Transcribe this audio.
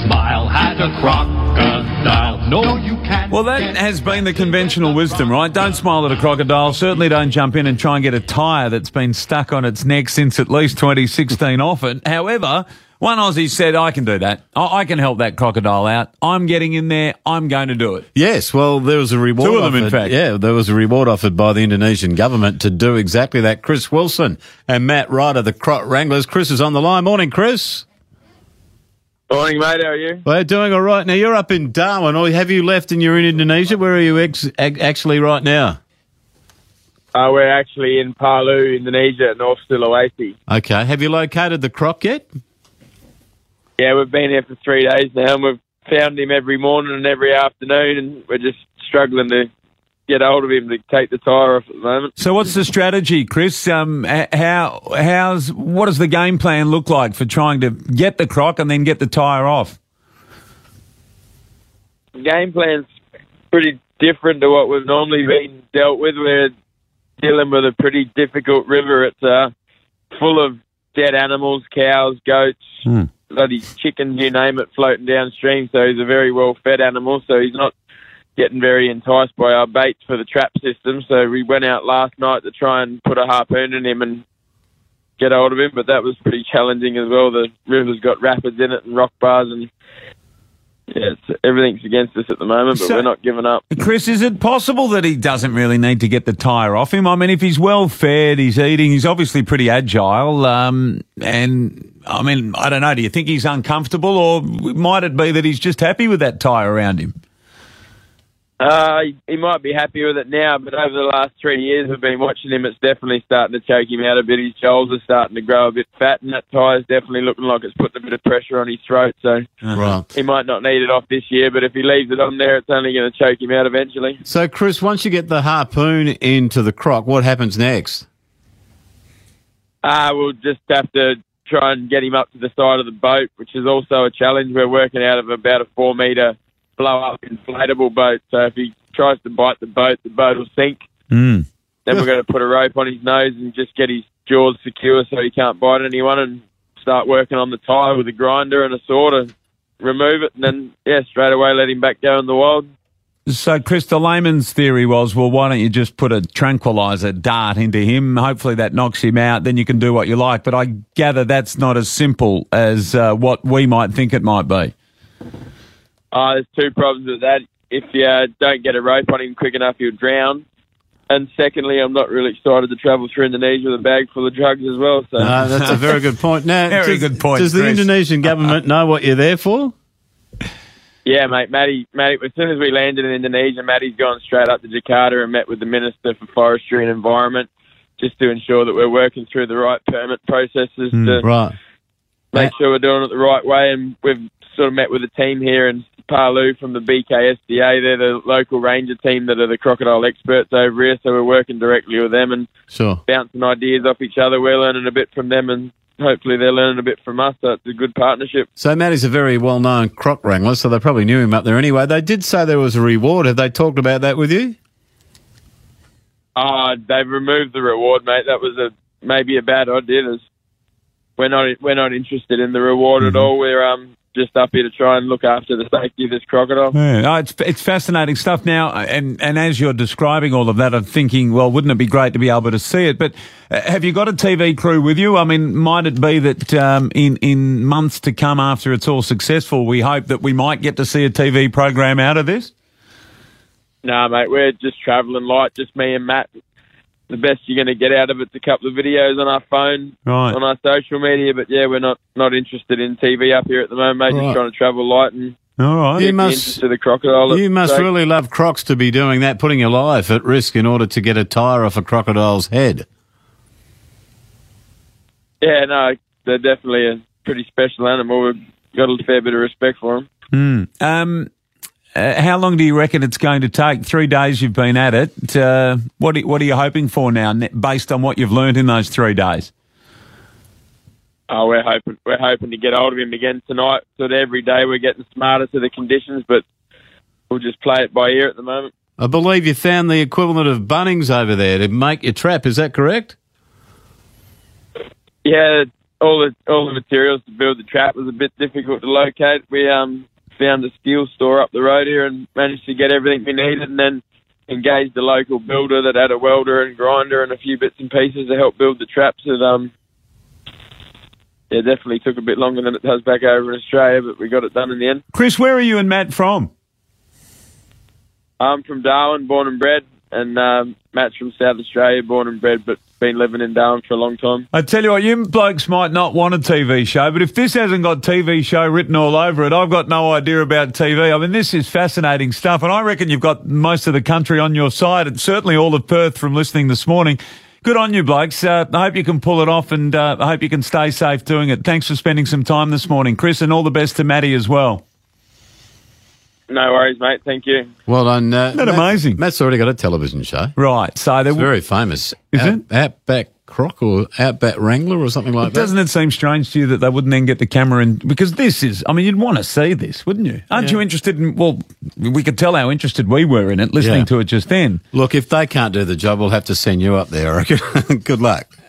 smile had a crocodile. No, you can't. Well, that has been the conventional wisdom, right? Don't smile at a crocodile. Certainly don't jump in and try and get a tyre that's been stuck on its neck since at least 2016 off it. However, one Aussie said, I can do that. I can help that crocodile out. I'm getting in there. I'm going to do it. Yes, well, there was a reward Two of them, offered, in fact. Yeah, there was a reward offered by the Indonesian government to do exactly that. Chris Wilson and Matt Ryder, the Croc Wranglers. Chris is on the line. Morning, Chris. Morning, mate. How are you? Well, doing all right. Now, you're up in Darwin, or have you left and you're in Indonesia? Where are you actually right now? We're actually in Palu, Indonesia, North Sulawesi. Okay. Have you located the croc yet? Yeah, we've been here for 3 days now, and we've found him every morning and every afternoon, and we're just struggling to get hold of him to take the tyre off at the moment. So what's the strategy, Chris? What does the game plan look like for trying to get the croc and then get the tyre off? The game plan's pretty different to what we've normally been dealt with. We're dealing with a pretty difficult river. It's full of dead animals, cows, goats, bloody chickens, you name it, floating downstream. So he's a very well-fed animal, so he's not getting very enticed by our baits for the trap system. So we went out last night to try and put a harpoon in him and get hold of him, but that was pretty challenging as well. The river's got rapids in it and rock bars, and everything's against us at the moment, but we're not giving up. Chris, is it possible that he doesn't really need to get the tyre off him? I mean, if he's well fed, he's eating, he's obviously pretty agile, and I mean, I don't know, do you think he's uncomfortable, or might it be that he's just happy with that tyre around him? He might be happy with it now, but over the last 3 years we've been watching him, it's definitely starting to choke him out a bit. His jaws are starting to grow a bit fat, and that tyre's definitely looking like it's putting a bit of pressure on his throat. So he might not need it off this year, but if he leaves it on there, it's only going to choke him out eventually. So, Chris, once you get the harpoon into the croc, what happens next? We'll just have to try and get him up to the side of the boat, which is also a challenge. We're working out of about a 4-metre blow-up inflatable boat, so if he tries to bite the boat will sink. Then we're going to put a rope on his nose and just get his jaws secure so he can't bite anyone, and start working on the tyre with a grinder and a saw to remove it, and then, straight away let him back go in the wild. So, Chris, the layman's theory was, well, why don't you just put a tranquilizer dart into him? Hopefully that knocks him out, then you can do what you like. But I gather that's not as simple as what we might think it might be. There's two problems with that. If you don't get a rope on him quick enough, he'll drown. And secondly, I'm not really excited to travel through Indonesia with a bag full of drugs as well. So that's a very good point. Now, good point, does the Chris. Indonesian government know what you're there for? Yeah, mate. Matty, as soon as we landed in Indonesia, Matty's gone straight up to Jakarta and met with the Minister for Forestry and Environment just to ensure that we're working through the right permit processes to make sure we're doing it the right way. And we've sort of met with a team here in Palu from the BKSDA. They're the local ranger team that are the crocodile experts over here, so we're working directly with them and bouncing ideas off each other. We're learning a bit from them, and hopefully they're learning a bit from us, so it's a good partnership. So Matty's a very well-known croc wrangler, so they probably knew him up there anyway. They did say there was a reward. Have they talked about that with you? They've removed the reward, mate. That was maybe a bad idea. We're not interested in the reward at all. We're just up here to try and look after the safety of this crocodile. Yeah, it's fascinating stuff now, and as you're describing all of that, I'm thinking, well, wouldn't it be great to be able to see it? But have you got a TV crew with you? I mean, might it be that in months to come after it's all successful, we hope that we might get to see a TV program out of this? No, mate, we're just travelling light, just me and Matt. The best you're going to get out of it's a couple of videos on our phone, on our social media. But yeah, we're not interested in TV up here at the moment, mate. Just trying to travel light and you must to the crocodile. You must really love crocs to be doing that, putting your life at risk in order to get a tyre off a crocodile's head. Yeah, no, they're definitely a pretty special animal. We've got a fair bit of respect for them. How long do you reckon it's going to take? 3 days you've been at it. What are you hoping for now, based on what you've learned in those 3 days? We're hoping to get hold of him again tonight. Sort of every day we're getting smarter to the conditions, but we'll just play it by ear at the moment. I believe you found the equivalent of Bunnings over there to make your trap. Is that correct? Yeah, all the materials to build the trap was a bit difficult to locate. We found a steel store up the road here and managed to get everything we needed, and then engaged the local builder that had a welder and grinder and a few bits and pieces to help build the traps. It definitely took a bit longer than it does back over in Australia, but we got it done in the end. Chris, where are you and Matt from? I'm from Darwin, born and bred, and Matt's from South Australia, born and bred, but been living in Darwin for a long time. I tell you what, you blokes might not want a TV show, but if this hasn't got TV show written all over it, I've got no idea about TV. I mean, this is fascinating stuff, and I reckon you've got most of the country on your side, and certainly all of Perth from listening this morning. Good on you, blokes. I hope you can pull it off, and I hope you can stay safe doing it. Thanks for spending some time this morning, Chris, and all the best to Matty as well. No worries, mate. Thank you. Well done. Isn't that amazing? Matt's already got a television show. Right. So It's very famous. Is it? Outback Croc or Outback Wrangler or something like that? Doesn't it seem strange to you that they wouldn't then get the camera in? Because this is, I mean, you'd want to see this, wouldn't you? Aren't you interested in, well, we could tell how interested we were in it listening to it just then. Look, if they can't do the job, we'll have to send you up there, I reckon. Good luck.